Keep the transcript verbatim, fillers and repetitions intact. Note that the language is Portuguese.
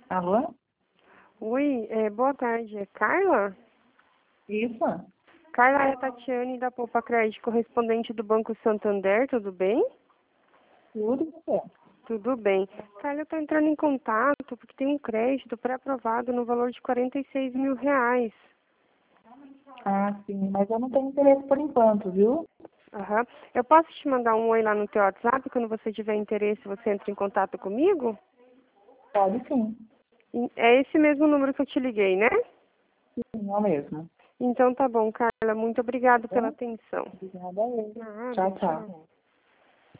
Alô? Oi, é, boa tarde. É Carla? Isso? Carla, é a Tatiane da Poupa Crédito, correspondente do Banco Santander, tudo bem? Tudo e você? Tudo bem. Carla, eu estou entrando em contato porque tem um crédito pré-aprovado no valor de quarenta e seis mil reais. Ah, sim, mas eu não tenho interesse por enquanto, viu? Aham. Eu posso te mandar um oi lá no teu WhatsApp, quando você tiver interesse, você entra em contato comigo? Pode sim. E é esse mesmo número que eu te liguei, né? Sim, é o mesmo. Então tá bom, Carla. Muito obrigada Tá pela bom? atenção. Obrigada a ele. Nada, Tchau, tchau. tchau.